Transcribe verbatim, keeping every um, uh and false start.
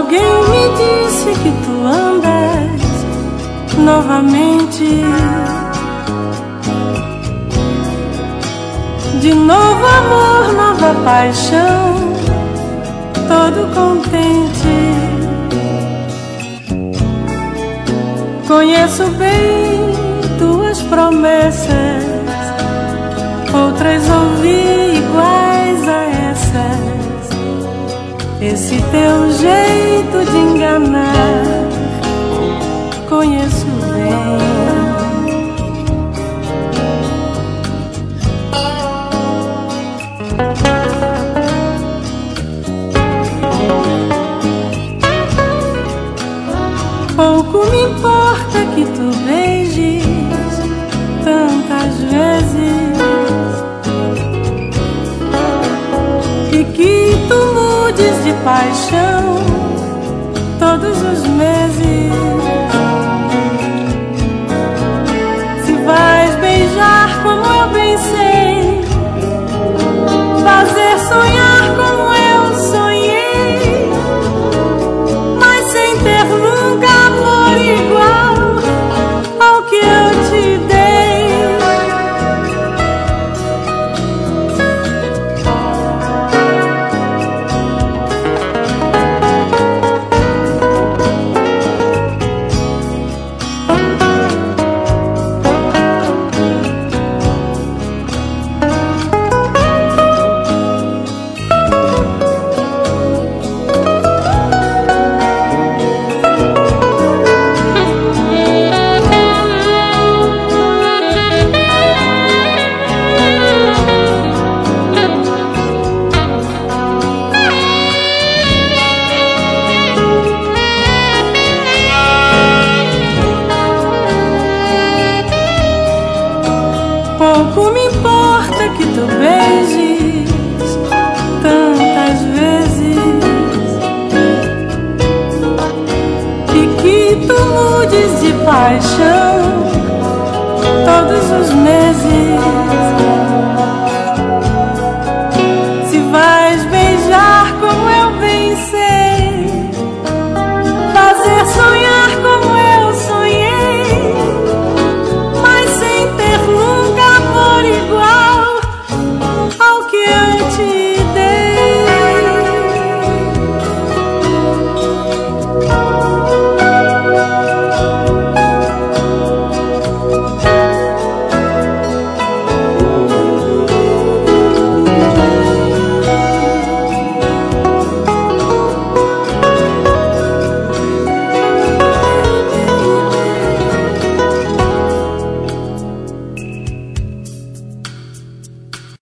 Alguém me disse que tu andas novamente. De novo amor, nova paixão, todo contente. Conheço bem tuas promessas, outras ouvi iguais a essas. Esse teu jeito de enganar, conheço bem. Pouco me importa que tu beijes tantas vezes e que tu mudes de paixão todos os meses. Se vais beijar como eu bem sei, fazer sonhar como eu sonhei, mas sem ter nunca amor igual ao que eu te dei. Pouco me importa que tu beijes tantas vezes e que tu mudes de paixão todos os meses.